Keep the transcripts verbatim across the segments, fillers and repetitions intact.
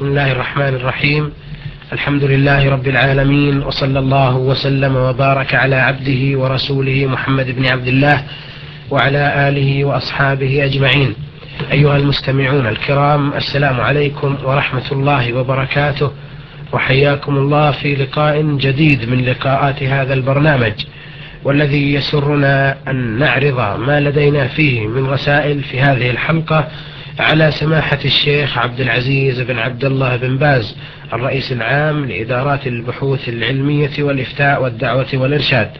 بسم الله الرحمن الرحيم. الحمد لله رب العالمين، وصلى الله وسلم وبارك على عبده ورسوله محمد بن عبد الله وعلى آله وأصحابه أجمعين. أيها المستمعون الكرام، السلام عليكم ورحمة الله وبركاته، وحياكم الله في لقاء جديد من لقاءات هذا البرنامج، والذي يسرنا أن نعرض ما لدينا فيه من رسائل في هذه الحلقة على سماحة الشيخ عبد العزيز بن عبد الله بن باز، الرئيس العام لإدارات البحوث العلمية والإفتاء والدعوة والإرشاد،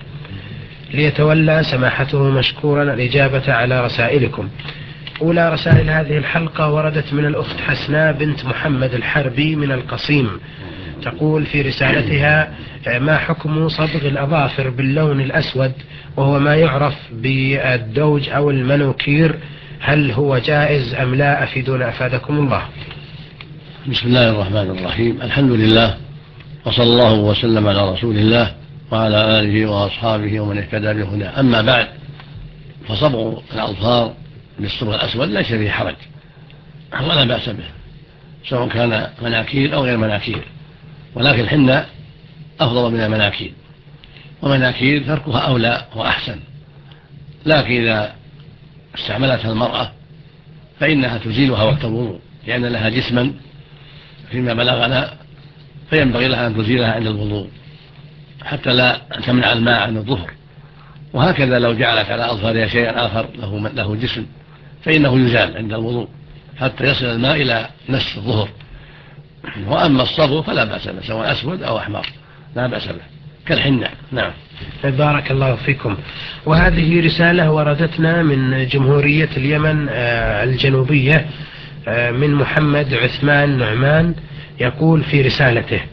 ليتولى سماحته مشكورا الإجابة على رسائلكم. أولى رسائل هذه الحلقة وردت من الأخت حسناء بنت محمد الحربي من القصيم، تقول في رسالتها: ما حكم صبغ الأظافر باللون الأسود وهو ما يعرف بالدوج أو المانوكير؟ هل هو جائز أم لا؟ أفيدونا أفادكم الله. بسم الله الرحمن الرحيم. الحمد لله، وصلى الله وسلم على رسول الله وعلى آله وأصحابه ومن اهتدى بهداه. أما بعد، فصبغ الأظفار بالصبغ الأسود ليس فيه حرج ولا بأس به، سواء كان مناكير أو غير مناكير، ولكن الحنة أفضل من المناكير، ومناكير تركها أولى وأحسن. لكن إذا استعملتها المرأة فإنها تزيلها وقت الوضوء، لأن لها جسما فيما بلغنا، فينبغي لها أن تزيلها عند الوضوء حتى لا تمنع الماء عن الظهر. وهكذا لو جعلت على أظفارها شيئا آخر له, له جسم فإنه يزال عند الوضوء حتى يصل الماء إلى نصف الظهر. وأما الصبغ فلا بأس به، سواء أسود أو أحمر لا بأس به كالحنة. نعم. بارك الله فيكم. وهذه رسالة وردتنا من جمهورية اليمن الجنوبية من محمد عثمان نعمان، يقول في رسالته: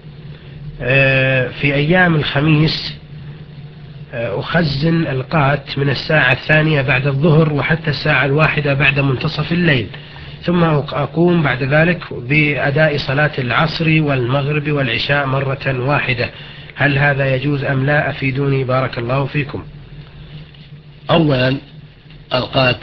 في أيام الخميس أخزن القات من الساعة الثانية بعد الظهر وحتى الساعة الواحدة بعد منتصف الليل، ثم أقوم بعد ذلك بأداء صلاة العصر والمغرب والعشاء مرة واحدة. هل هذا يجوز أم لا؟ أفيدوني بارك الله فيكم. أولا، القات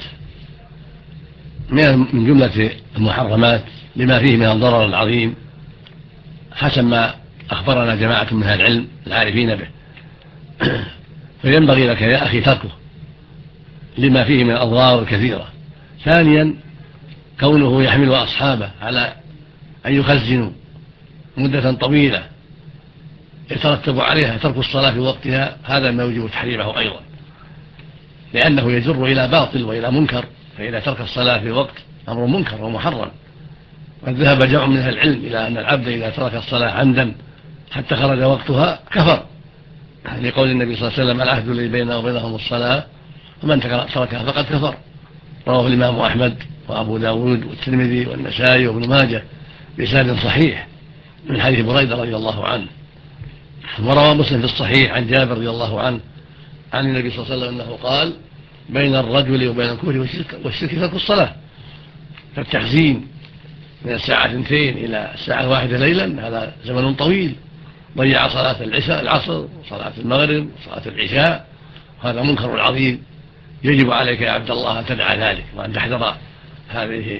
من جملة المحرمات لما فيه من الضرر العظيم حسب ما أخبرنا جماعة من أهل العلم العارفين به، فينبغي لك يا أخي تركه لما فيه من الأضرار الكثيرة. ثانيا، كونه يحمل أصحابه على أن يخزنوا مدة طويلة يترتب عليها ترك الصلاة في وقتها، هذا ما يوجب تحريمه أيضا، لأنه يجر إلى باطل وإلى منكر. فإذا ترك الصلاة في وقت أمر منكر ومحرم. وقد ذهب جمع من أهل العلم إلى أن العبد إذا ترك الصلاة عمدا حتى خرج وقتها كفر، لقول النبي صلى الله عليه وسلم: العهد الذي بيننا وبينهم الصلاة، ومن تركها فقد كفر. رواه الإمام أحمد وأبو داود والترمذي والنسائي وابن ماجه بإسناد صحيح من حديث بريدة رضي الله عنه. وروى مسلم في الصحيح عن جابر رضي الله عنه عن النبي صلى الله عليه وسلم أنه قال: بين الرجل وبين الكفر والشرك ترك الصلاة. فالتحزين من الساعة اثنتين إلى الساعة الواحدة ليلا هذا زمن طويل، ضيع صلاة العشاء العصر وصلاة المغرب وصلاة العشاء، هذا منكر عظيم. يجب عليك يا عبد الله أن تدع ذلك وأن تحذر هذه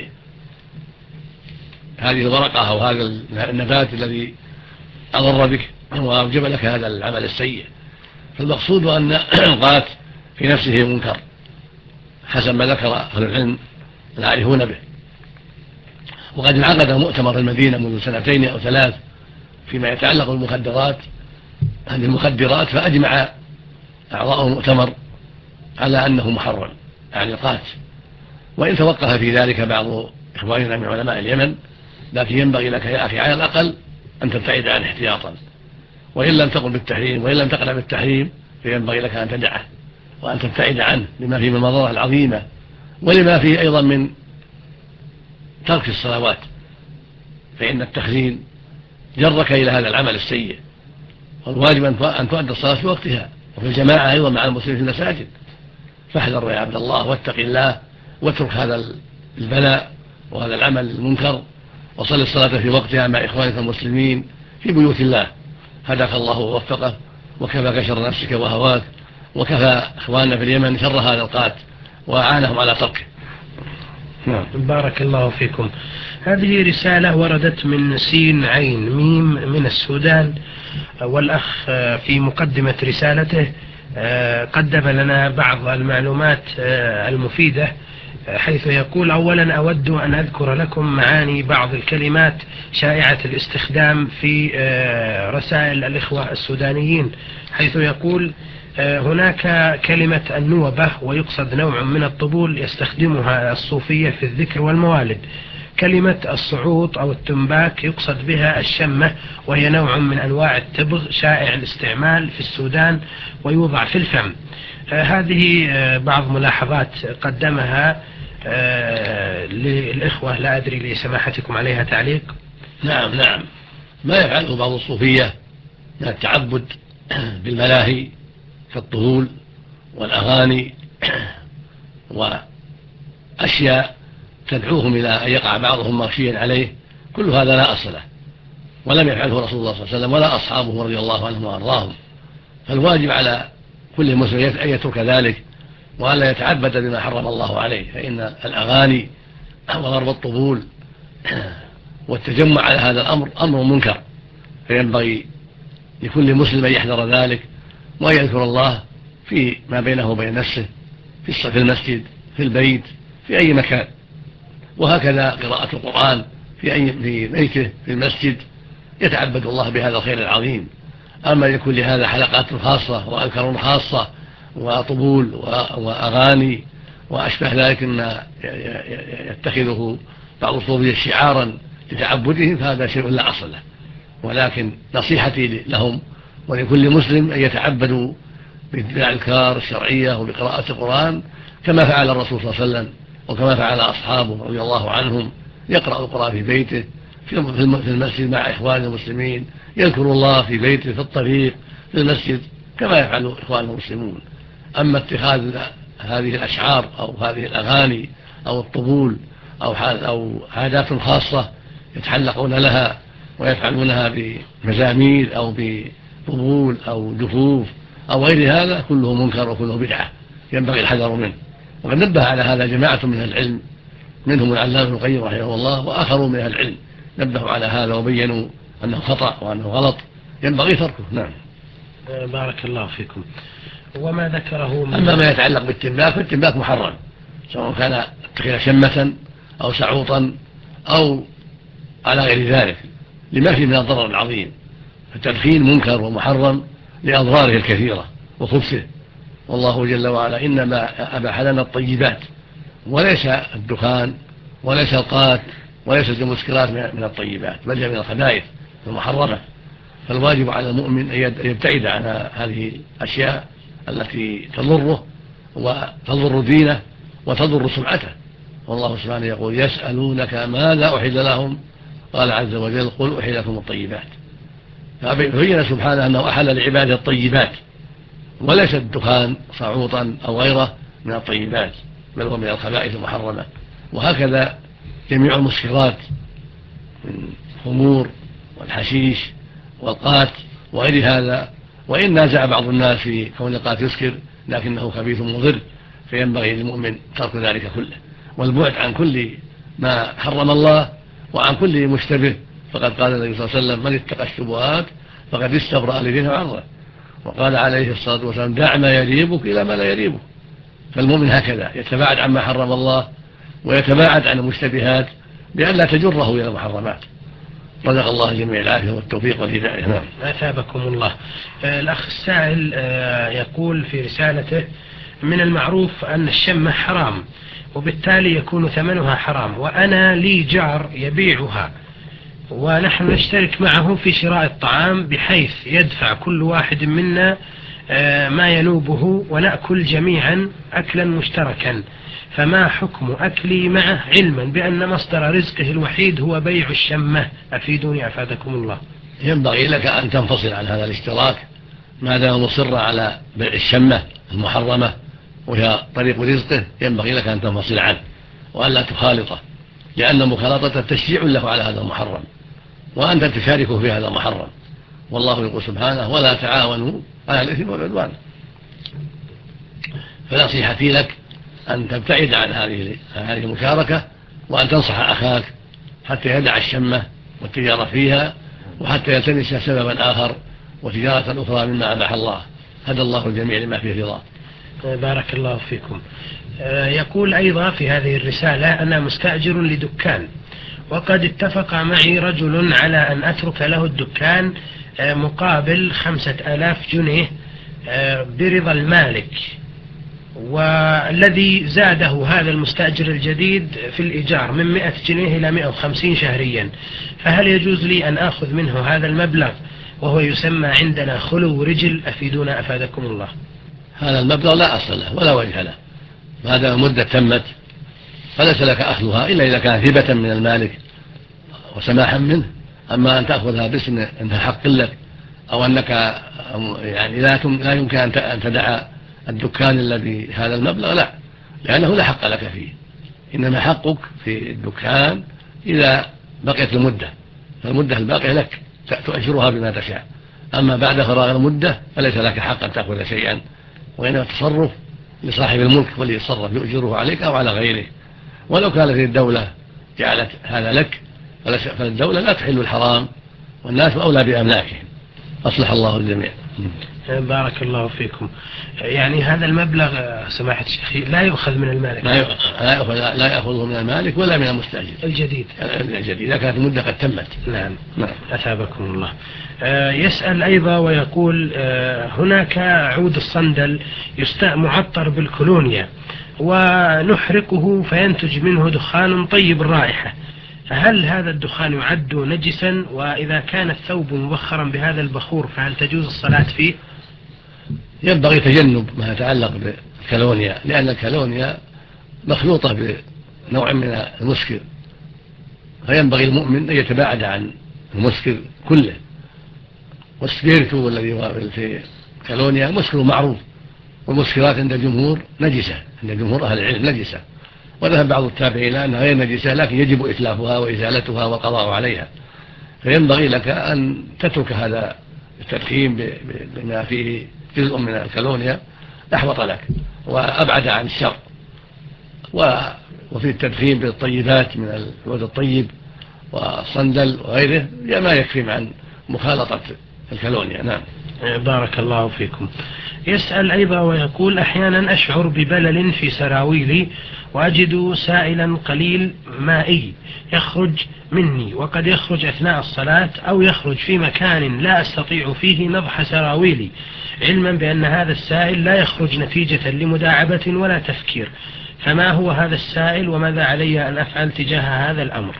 هذه الورقة أو هذا النبات الذي أضر بك وأوجب لك هذا العمل السيء. فالمقصود أن القات في نفسه منكر حسب ما ذكر أهل العلم العارفون به. وقد انعقد مؤتمر المدينة منذ سنتين أو ثلاث فيما يتعلق بالمخدرات هذه المخدرات، فأجمع أعضاء المؤتمر على أنه محرم يعني القات. وإن توقف في ذلك بعض إخواننا من علماء اليمن، لكن ينبغي لك يا أخي على الأقل أن تبتعد عنه احتياطا، وإن لم تقل بالتحريم وإن لم تقنع بالتحريم فينبغي لك أن تدعه وأن تبتعد عنه لما فيه من المضرة العظيمة، ولما فيه أيضا من ترك الصلوات، فإن التخزين جرك إلى هذا العمل السيء. والواجب أن تؤدى الصلاة في وقتها وفي الجماعة أيضا مع المسلمين في المساجد. فاحذر يا عبد الله واتق الله واترك هذا البلاء وهذا العمل المنكر، وصل الصلاة في وقتها مع إخوانك المسلمين في بيوت الله. هداك الله ووفقه وكفاك شر نفسك وهواك، وكفى إخواننا في اليمن شر هذا القات وأعانهم على تركه. نعم. بارك الله فيكم. هذه رسالة وردت من سين عين ميم من السودان، والأخ في مقدمة رسالته قدم لنا بعض المعلومات المفيدة، حيث يقول: أولا أود أن أذكر لكم معاني بعض الكلمات شائعة الاستخدام في رسائل الإخوة السودانيين، حيث يقول: هناك كلمة النوبة ويقصد نوع من الطبول يستخدمها الصوفية في الذكر والموالد. كلمة الصعوط أو التنباك يقصد بها الشمة، وهي نوع من أنواع التبغ شائع الاستعمال في السودان ويوضع في الفم. هذه بعض ملاحظات قدمها للإخوة، لا أدري لسماحتكم عليها تعليق. نعم نعم ما يفعله بعض الصوفية من التعبد بالملاهي كالطبول والأغاني وأشياء تدعوهم إلى أن يقع بعضهم مغشيا عليه، كل هذا لا أصل له، ولم يفعله رسول الله صلى الله عليه وسلم ولا أصحابه رضي الله عنهم وأرضاهم. فالواجب على كل مسلم أن يترك ذلك وألا يتعبد بما حرم الله عليه، فإن الأغاني وضرب الطبول والتجمع على هذا الأمر أمر منكر، فينبغي لكل مسلم أن يحذر ذلك وأن يذكر الله في ما بينه وبين نفسه، في المسجد، في البيت، في أي مكان. وهكذا قراءة القرآن في أي في بيته في المسجد يتعبد الله بهذا الخير العظيم. أما يكون لهذا حلقات خاصة وأذكار خاصة وطبول وأغاني وأشبه ذلك ما يتخذه بعض الصوفية شعارا لتعبدهم، فهذا شيء لا أصل له. ولكن نصيحتي لهم ولكل مسلم أن يتعبدوا بالأذكار الشرعية وبقراءة القرآن كما فعل الرسول صلى الله عليه وسلم وكما فعل أصحابه رضي الله عنهم، يقرأ القرآن في بيته في المسجد مع إخوان المسلمين، يذكر الله في بيته في الطريق في المسجد كما يفعل إخوانه المسلمون. أما اتخاذ هذه الأشعار أو هذه الأغاني أو الطبول أو عادات خاصة يتحلقون لها ويفعلونها بمزامير أو بطبول أو دفوف أو غير هذا كله منكر وكله بدعة، ينبغي الحذر منه. وقد نبه على هذا جماعة من العلم، منهم العلامة ابن القيم رحمه الله وآخرون من العلم، نبهوا على هذا وبينوا أنه خطأ وأنه غلط ينبغي تركه. نعم. بارك الله فيكم. وما ذكره من أما ما يتعلق بالتنباك فالتنباك محرم، سواء كان اتخذ شمة أو سعوطا أو على غير ذلك، لما فيه من الضرر العظيم. التدخين منكر ومحرم لأضراره الكثيرة وخبثه، والله جل وعلا إنما أباح لنا الطيبات وليس الدخان وليس القات وليس المسكرات من الطيبات، بل هي من الخبائث المحرمة. فالواجب على المؤمن أن يبتعد عن هذه الأشياء التي تضره وتضر دينه وتضر سمعته. والله سبحانه يقول: يسألونك ماذا أحل لهم، قال عز وجل: قل أحل لكم الطيبات. فبين سبحانه أنه أحل لعباده الطيبات وليس الدخان صعوطا أو غيره من الطيبات، بل هو من الخبائث المحرمة. وهكذا جميع المسكرات من الخمور والحشيش والقات وغير هذا، وإن نازع بعض الناس في كون القات يسكر لكنه خبيث مضر، فينبغي للمؤمن ترك ذلك كله والبعد عن كل ما حرم الله وعن كل مشتبه. فقد قال النبي صلى الله عليه وسلم: من اتقى الشبهات فقد استبرأ لدينه وعرضه. وقال عليه الصلاة والسلام: دع ما يريبك إلى ما لا يريبك. فالمؤمن هكذا يتباعد عما حرم الله ويتباعد عن المشتبهات بأن لا تجره إلى المحرمات. رزق الله جميع العافية والتوفيق والهداية. نعم. أثابكم الله. الأخ السائل يقول في رسالته: من المعروف أن الشمة حرام وبالتالي يكون ثمنها حرام، وأنا لي جار يبيعها ونحن نشترك معه في شراء الطعام بحيث يدفع كل واحد منا ما ينوبه ونأكل جميعا أكلا مشتركا، فما حكم أكلي معه علما بأن مصدر رزقه الوحيد هو بيع الشمة؟ أفيدوني أفادكم الله. ينبغي لك أن تنفصل عن هذا الاشتراك ما دام مصر على بيع الشمة المحرمة وهي طريق رزقه، ينبغي لك أن تنفصل عنه وأن لا تخالطه، لأن مخالطته تشجيع له على هذا المحرم وأنت تشاركه في هذا المحرم. والله يقول سبحانه: ولا تعاونوا على الإثم والعدوان. فنصيحتي لك أن تبتعد عن هذه هذه المشاركة وأن تنصح أخاك حتى يدع الشمة والتجارة فيها، وحتى يلتمس سببا آخر وتجارة أخرى مما أباح الله. هدى الله الجميع لما فيه رضاه. بارك الله فيكم. يقول أيضا في هذه الرسالة: أنا مستأجر لدكان، وقد اتفق معي رجل على أن أترك له الدكان مقابل خمسة آلاف جنيه برضا المالك، والذي زاده هذا المستأجر الجديد في الإيجار من مئة جنيه إلى مئة وخمسين شهريا، فهل يجوز لي أن أخذ منه هذا المبلغ وهو يسمى عندنا خلو رجل؟ أفيدونا أفادكم الله. هذا المبلغ لا أصل له ولا وجه له، ما دام المدة تمت فليس لك أخذها إلا إذا كانت هبة من المالك وسماحا منه. أما أن تأخذها باسم أنها حق لك، أو أنك يعني لا يمكن أن تدع الدكان الذي هذا المبلغ، لا، لأنه لا حق لك فيه. إنما حقك في الدكان إذا بقيت المدة، فالمدة الباقية لك تؤجرها بما تشاء. أما بعد فراغ المدة فليس لك حق أن تأخذ شيئا، وإنما التصرف لصاحب الملك وليتصرف يؤجره عليك أو على غيره. ولو كانت الدولة جعلت هذا لك فالدولة لا تحل الحرام، والناس أولى بأملاكهم. أصلح الله الجميع. بارك الله فيكم. يعني هذا المبلغ سماحة الشيخ لا يؤخذ من المالك؟ لا يأخذ لا يأخذه من المالك ولا من المستأجر الجديد الجديد إذا كانت المدة قد تمت. نعم. نعم. أثابكم الله. يسأل أيضا ويقول: هناك عود الصندل معطر بالكولونيا ونحرقه فينتج منه دخان طيب الرائحة، هل هذا الدخان يعد نجسا؟ وإذا كان الثوب مبخرا بهذا البخور فهل تجوز الصلاة فيه؟ ينبغي تجنب ما يتعلق بالكالونيا، لأن الكالونيا مخلوطة بنوع من المسكر، فينبغي المؤمن أن يتباعد عن المسكر كله. والسبيرتو الذي في الكالونيا مسكر معروف، والمسكرات عند الجمهور نجسة، عند جمهور أهل العلم نجسة، وذهب بعض التابعين أنها غير نجسة لكن يجب إتلافها وإزالتها والقضاء عليها. فينبغي لك أن تترك هذا التدخين بما فيه جزء من الكالونيا أحوط لك وأبعد عن الشر. وفي التدخين بالطيبات من العود الطيب والصندل وغيره ما يكفي عن مخالطة الكالونيا. نعم. بارك الله فيكم. يسأل أيضا ويقول: أحيانا أشعر ببلل في سراويلي وأجد سائلا قليل مائي يخرج مني، وقد يخرج أثناء الصلاة أو يخرج في مكان لا أستطيع فيه نضح سراويلي، علما بأن هذا السائل لا يخرج نتيجة لمداعبة ولا تفكير، فما هو هذا السائل وماذا علي أن أفعل تجاه هذا الأمر؟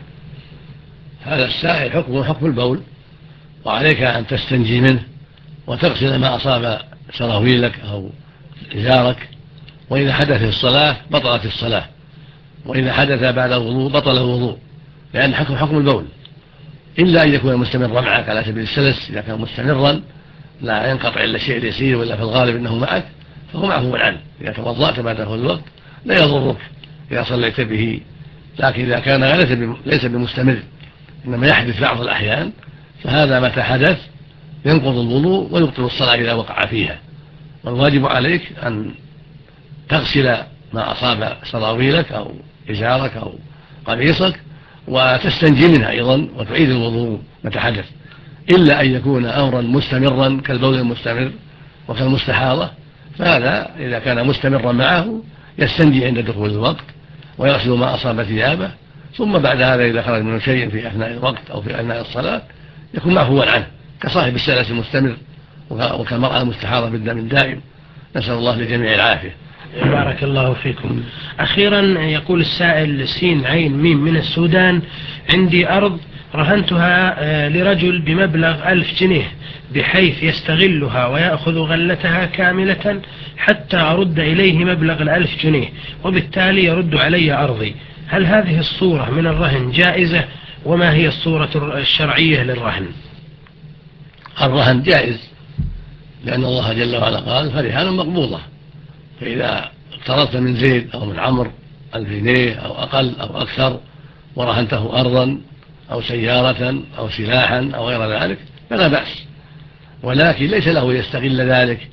هذا السائل حكمه حكم البول، وعليك أن تستنجي منه وتغسل ما أصاب سراويلك أو إزارك، وإذا حدث في الصلاة بطلت الصلاة، وإذا حدث بعد الوضوء بطل الوضوء، لأن حكم حكم البول، إلا أن يكون مستمرا معك على سبيل السلس. إذا كان مستمرا لا ينقطع إلا الشيء اليسير ولا في الغالب أنه معك فهو معفو عنه. إذا توضأت بعد دخول الوقت لا يضرك إذا صليت به، لكن إذا كان ليس بمستمر إنما يحدث بعض الأحيان فهذا متى حدث ينقض الوضوء ويبطل الصلاة إذا وقع فيها. والواجب عليك أن تغسل ما أصاب سراويلك أو إزارك أو قميصك وتستنجي منها أيضا وتعيد الوضوء متى حدث، إلا أن يكون أمرا مستمرا كالبول المستمر وكالمستحاضة، فهذا إذا كان مستمرا معه يستنجي عند دخول الوقت ويغسل ما أصاب ثيابه، ثم بعد هذا إذا خرج منه شيء في أثناء الوقت أو في أثناء الصلاة يكون معفوا عنه كصاحب السلس المستمر وكالمرأة المستحاضة بالدم الدائم. نسأل الله لجميع العافية. بارك الله فيكم. أخيرا يقول السائل سين عين ميم من السودان: عندي أرض رهنتها لرجل بمبلغ ألف جنيه بحيث يستغلها ويأخذ غلتها كاملة حتى أرد إليه مبلغ الألف جنيه، وبالتالي يرد علي أرضي، هل هذه الصورة من الرهن جائزة؟ وما هي الصورة الشرعية للرهن؟ الرهن جائز، لأن الله جل وعلا قال: فرهان مقبوضة. فإذا اقترضت من زيد أو من عمرو ألف جنيه أو أقل أو أكثر ورهنته أرضا أو سيارة أو سلاحا أو غير ذلك فلا بأس، ولكن ليس له يستغل ذلك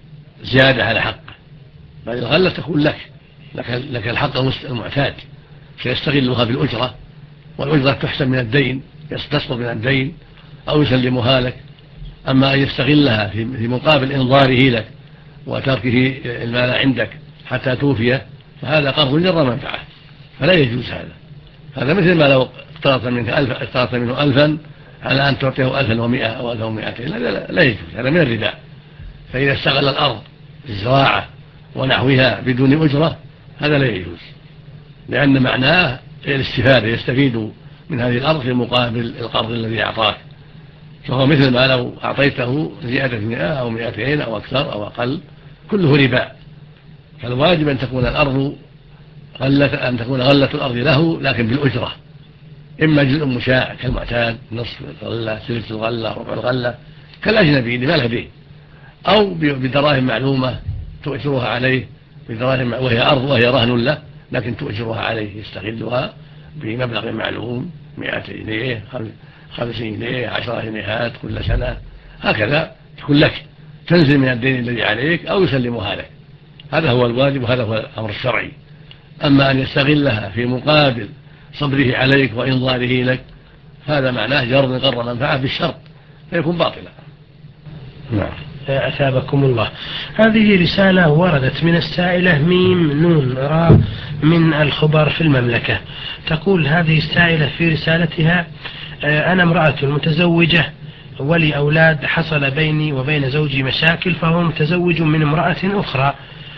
زيادة على حقه، بل الغلة تكون لك لك, لك الحق المعتاد، سيستغلها بالأجرة، والأجرة تحسب من الدين، تسقط من الدين أو يسلمها لك. أما أن يستغلها في مقابل إنظاره لك وتركه المال عندك حتى توفيه فهذا قرض جر منفعة، فلا يجوز هذا. هذا مثل ما لو اقترضت منك ألف اقترضت منه ألفا على أن تعطيه ألفا ومئة أو ألفا ومئتين، لا, لا, لا يجوز، هذا من الربا. فإذا استغل الأرض الزراعة ونحوها بدون أجرة هذا لا يجوز، لأن معناه الاستفادة، يستفيد من هذه الأرض في مقابل القرض الذي أعطاك، فهو مثل ما لو أعطيته زيادة مئة أو مئتين أو أكثر أو أقل كله ربا. فالواجب أن تكون الأرض غلة أن تكون غلة الأرض له لكن بالأجرة، إما جزء مشاع كالمعتاد نصف الغلة ثلث الغلة ربع الغلة كالأجنبي اللي ما له دين، أو بدراهم معلومة تؤجرها عليه بدراهم وهي أرض وهي رهن له لكن تؤجرها عليه يستغلها بمبلغ معلوم مئة جنيه خمسين جنيه عشرة جنيهات كل سنة هكذا تكون لك، تنزل من الدين الذي عليك أو يسلمها لك. هذا هو الواجب وهذا هو الأمر الشرعي. أما أن يستغلها في مقابل صبره عليك وإنظاره لك هذا معناه جر قر منفعة بالشرط فيكون باطلا. نعم. أثابكم الله. هذه رسالة وردت من السائلة ميم نون را من الخبر في المملكة، تقول هذه السائلة في رسالتها: أنا امرأة متزوجة ولي أولاد، حصل بيني وبين زوجي مشاكل فهو متزوج من امرأة أخرى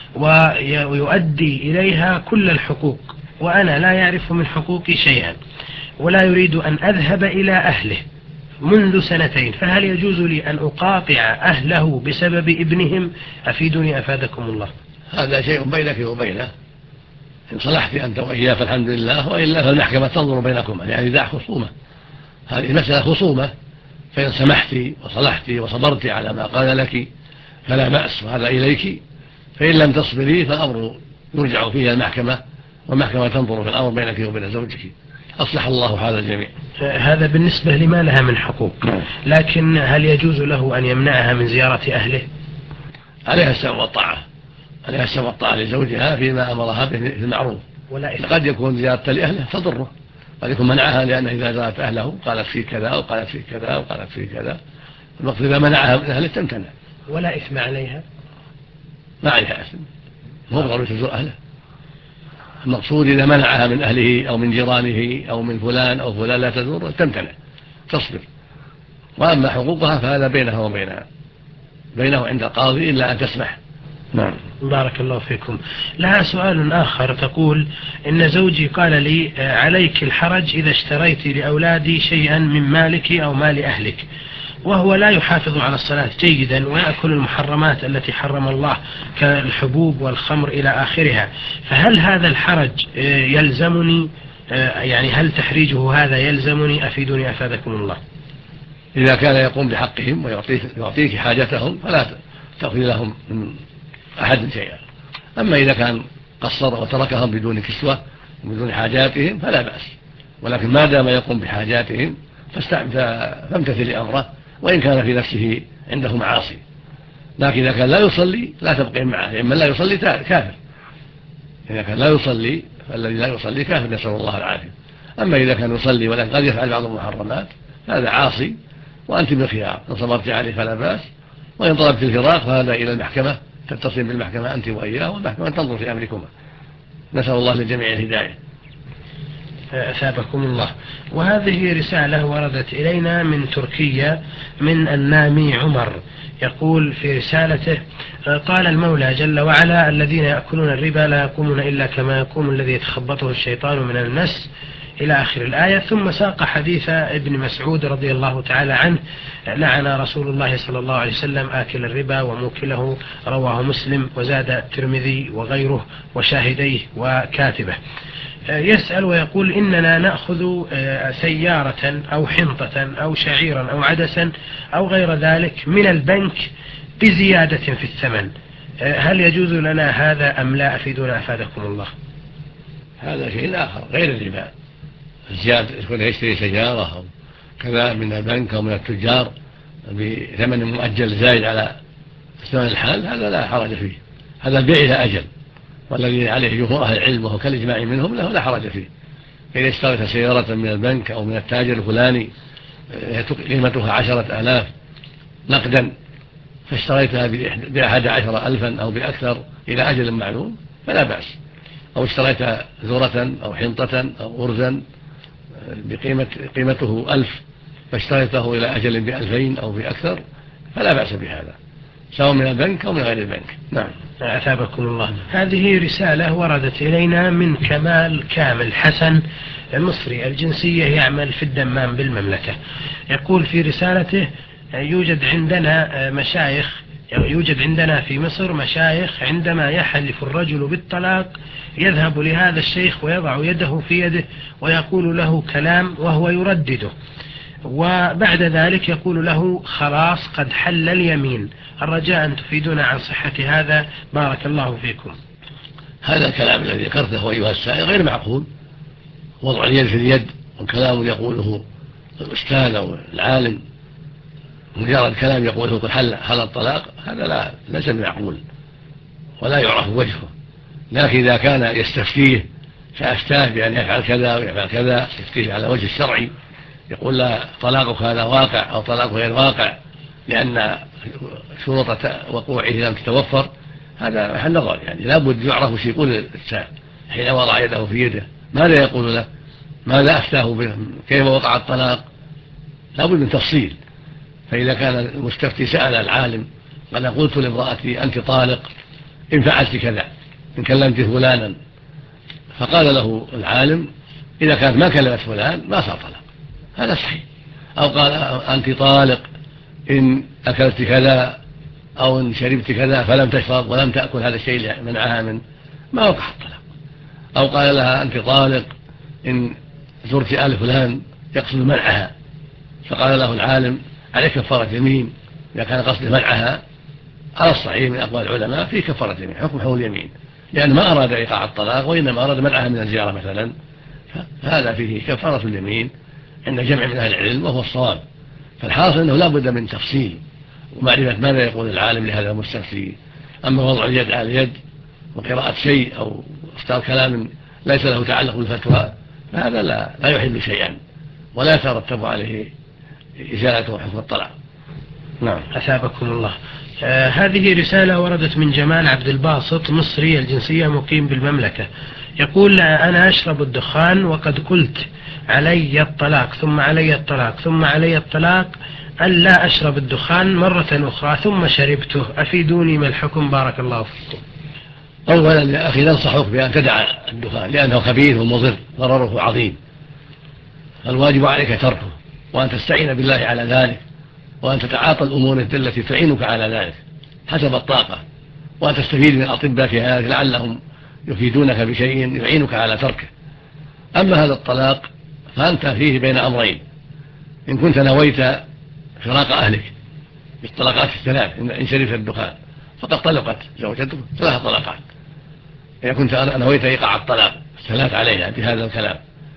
ويؤدي إليها كل الحقوق وأنا لا يعرف من حقوقي شيئا ولا يريد أن أذهب إلى أهله منذ سنتين، فهل يجوز لي أن أقاطع أهله بسبب ابنهم؟ أفيدني أفادكم الله. هذا شيء بينك وبينه، إن صلحت أنت وإياه فالحمد لله، وإلا فالمحكمة تنظر بينكما، يعني ذا خصومة، هذه مسألة خصومة، فإن سمحت وصلحت وصبرت على ما قال لك فلا بأس وهذا إليك، فإن لم تصبري فالأمر يرجع فيه المحكمة والمحكمة تنظر في الأمر بينك وبين زوجك. أصلح الله حال الجميع. هذا بالنسبة لما لها من حقوق، لكن هل يجوز له أن يمنعها من زيارة أهله؟ عليها السمع والطاعة، عليها السمع والطاعة لزوجها فيما أمرها به في المعروف، قد يكون زيارة لأهله تضره، قد يكون منعها لأنه إذا زارت أهله قالت فيه كذا وقالت فيه كذا وقالت فيه كذا، الوقت إذا منعها من أهله تمتنع. ولا إثم عليها؟ ما عليها إثم، مو ضروري تزور أهله. المقصود إذا منعها من أهله أو من جيرانه أو من فلان أو فلان لا تزور تمتنع تصبر. وأما حقوقها فهذا بينها وبينها بينه عند القاضي إلا أن تسمح. نعم. بارك الله فيكم. لها سؤال آخر، تقول إن زوجي قال لي عليك الحرج إذا اشتريت لأولادي شيئا من مالك أو مال أهلك، وهو لا يحافظ على الصلاة جيدا ويأكل المحرمات التي حرم الله كالحبوب والخمر إلى آخرها، فهل هذا الحرج يلزمني؟ يعني هل تحريجه هذا يلزمني؟ أفيدني أفادكم الله. إذا كان يقوم بحقهم ويعطيك حاجتهم فلا تأخذ لهم من أحد شيئا، أما إذا كان قصر وتركهم بدون كسوة وبدون حاجاتهم فلا بأس، ولكن ما دام يقوم بحاجاتهم فامتثل أمره وإن كان في نفسه عنده معاصي. لكن إذا كان لا يصلي لا تبقين معه، لأن لا يصلي كافر. إذا كان لا يصلي فالذي لا يصلي كافر، نسأل الله العافية. أما إذا كان يصلي ولكن قد يفعل بعض المحرمات هذا عاصي وأنت بالخيار، إن صبرت عليه فلا بأس، وإن طلبت الفراق فهذا إلى المحكمة، تتصل بالمحكمة أنت وإياه والمحكمة تنظر في أمركما. نسأل الله للجميع الهداية. أثابكم الله. وهذه رسالة وردت إلينا من تركيا من النامي عمر، يقول في رسالته: قال المولى جل وعلا: الذين يأكلون الربا لا يقومون إلا كما يقوم الذي يتخبطه الشيطان من المس، إلى آخر الآية. ثم ساق حديث ابن مسعود رضي الله تعالى عنه: لعن رسول الله صلى الله عليه وسلم آكل الربا وموكله، رواه مسلم، وزاد الترمذي وغيره وشاهديه وكاتبه. يسأل ويقول: إننا نأخذ سيارة أو حنطة أو شعيرا أو عدسا أو غير ذلك من البنك بزيادة في الثمن، هل يجوز لنا هذا أم لا؟ أفيدنا أفادكم الله. هذا شيء آخر غير الربا، الزيادة يكون يشتري سيارة أو كذا من البنك أو من التجار بثمن مؤجل زايد على ثمن الحال، هذا لا حرج فيه، هذا البيع إلى أجل، والذي عليه جمهور أهل العلم وهو كالإجماع منهم له لا حرج فيه، إذا اشتريت سيارة من البنك أو من التاجر الفلاني قيمتها عشرة آلاف نقدا، فاشتريتها بأحد عشر ألفا أو بأكثر إلى أجل معلوم فلا بأس، أو اشتريت ذرة أو حنطة أو أرزا بقيمة قيمته ألف فاشتريته إلى أجل بألفين أو بأكثر فلا بأس بهذا، سواء من البنك أو من غير البنك. نعم. أثابكم الله. هذه رسالة وردت إلينا من كمال كامل حسن المصري الجنسية، يعمل في الدمام بالمملكة. يقول في رسالته: يوجد عندنا مشايخ يوجد عندنا في مصر مشايخ عندما يحلف الرجل بالطلاق يذهب لهذا الشيخ ويضع يده في يده ويقول له كلام وهو يردده، وبعد ذلك يقول له خلاص قد حل اليمين. الرجاء أن تفيدنا عن صحة هذا، بارك الله فيكم. هذا الكلام الذي ذكرته أيها السائل غير معقول، وضع اليد في اليد وكلام يقوله الأستاذ أو العالم مجرد كلام يقوله قد حل حل الطلاق، هذا لا ليس بمعقول ولا يعرف وجهه. لكن إذا كان يستفتيه فأفتاه بأن يفعل كذا ويفعل كذا، يفتيه على وجه الشرعي، يقول لا طلاقك هذا واقع أو طلاقه غير واقع لأن شروط وقوعه لم تتوفر، هذا محل نظر. يعني لابد يعرف وش يقول السائل حين وضع يده في يده، ماذا يقول له، ماذا أفتاه به، كيف وقع الطلاق، لابد من تفصيل. فإذا كان المستفتي سأل العالم قال قلت لامرأتي أنت طالق إن فعلت كذا، إن كلمت فلانا، فقال له العالم إذا كانت ما كلمت فلان ما صار طلاق، هذا صحيح. أو قال أنت طالق إن أكلت كذا أو إن شربت كذا فلم تشرب ولم تأكل هذا الشيء منعها من، ما وقع الطلاق. أو قال لها أنت طالق إن زرت آل فلان يقصد منعها، فقال له العالم عليك كفارة يمين إذا كان قصد منعها. على الصحيح من أقوال العلماء في كفارة يمين، حكم حول اليمين، لأن ما أراد إيقاع الطلاق وإنما أراد منعها من الزيارة مثلا، فهذا فيه كفارة اليمين عند جمع من أهل العلم وهو الصواب. فالحاصل أنه لا بد من تفصيل ومعرفة ماذا يقول العالم لهذا المستفتي. أما وضع اليد على اليد وقراءة شيء أو اختار كلام ليس له تعلق بالفتوى فهذا لا, لا يحل شيئا ولا يترتب عليه إزالة حكم الطلاق. نعم. أثابكم الله. آه هذه رسالة وردت من جمال عبد الباسط مصري الجنسية مقيم بالمملكة. يقول: أنا أشرب الدخان وقد قلت علي الطلاق ثم علي الطلاق ثم علي الطلاق أن لا أشرب الدخان مرة أخرى ثم شربته، أفيدوني ما الحكم بارك الله فيكم. أولا يا أخي ننصحك بأن تدع الدخان لأنه خبيث ومضر ضرره عظيم، الواجب عليك تركه وأن تستعين بالله على ذلك وأن تتعاطى الأمور التي تعينك على ذلك حسب الطاقة، وأن تستفيد من الأطباء في هذا لعلهم يفيدونك بشيء يعينك على تركه. أما هذا الطلاق فأنت فيه بين أمرين: إن كنت نويت فراق أهلك بالطلقات الثلاث إن شربت الدخان فقد طلقت زوجتك ثلاث طلقات، إذا كنت نويت إيقاع الطلاق الثلاث عليها بهذا الكلام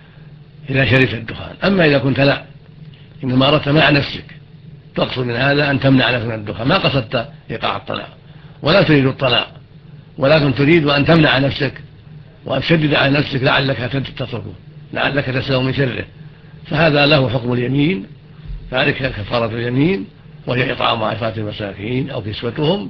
إذا شربت الدخان. أما إذا كنت لا، إنما أردت مع نفسك تقصد من هذا أن تمنع نفسك من الدخان، ما قصدت إيقاع الطلاق ولا تريد الطلاق، ولكن تريد أن تمنع نفسك وأن تشدد على نفسك لعلك تتركه لعلك تسلم من شره، فهذا له حكم اليمين، فعليك كفارة اليمين وهي إطعام عشرة المساكين أو كسوتهم،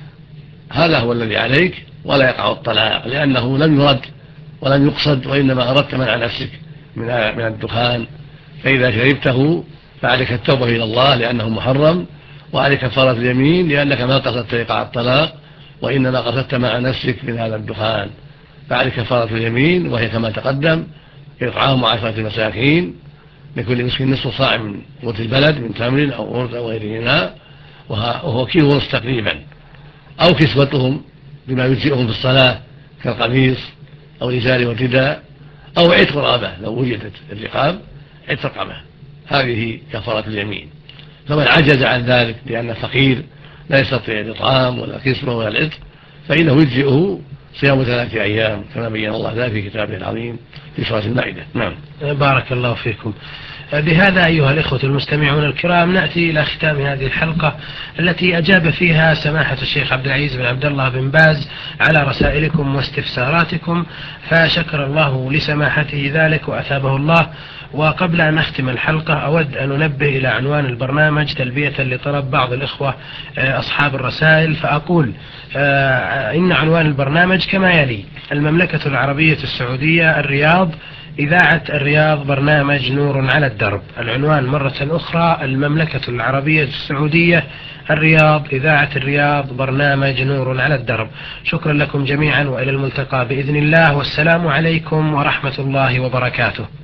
هذا هو الذي عليك، ولا يقع الطلاق لأنه لم يرد ولم يقصد وإنما أردت منع نفسك من من الدخان. فإذا شربته فعليك التوبة إلى الله لأنه محرم، وعليك كفارة اليمين لأنك ما قصدت إيقاع الطلاق وإنما قصدت مع نفسك من هذا الدخان، فعليك كفارة اليمين وهي كما تقدم إطعام عشرة مساكين لكل مسكين نصف صاع من قوت البلد من تمر أو أرز أو غيرهما وهو كيلو ونصف تقريبا، أو كسوتهم بما يجزئهم في الصلاة كالقميص أو الإزار والرداء، أو عتق رقبة لو وجدت الرقاب عتق رقبة، هذه كفارة اليمين. فمن عجز عن ذلك لأن فقير لا يستطيع الإطعام ولا كسوة ولا العتق فإنه يجزئه صيام ثلاثة أيام كما بين الله ذلك في كتابه العظيم في سورة المائدة. نعم. بارك الله فيكم. بهذا أيها الإخوة المستمعون الكرام نأتي إلى ختام هذه الحلقة التي أجاب فيها سماحة الشيخ عبد العزيز بن عبد الله بن باز على رسائلكم واستفساراتكم، فشكر الله لسماحته ذلك وأثابه الله. وقبل أن أختم الحلقة أود أن أنبه إلى عنوان البرنامج تلبية لطلب بعض الإخوة أصحاب الرسائل، فأقول إن عنوان البرنامج كما يلي: المملكة العربية السعودية الرياض، إذاعة الرياض، برنامج نور على الدرب. العنوان مرة أخرى: المملكة العربية السعودية الرياض، إذاعة الرياض، برنامج نور على الدرب. شكرا لكم جميعا وإلى الملتقى بإذن الله، والسلام عليكم ورحمة الله وبركاته.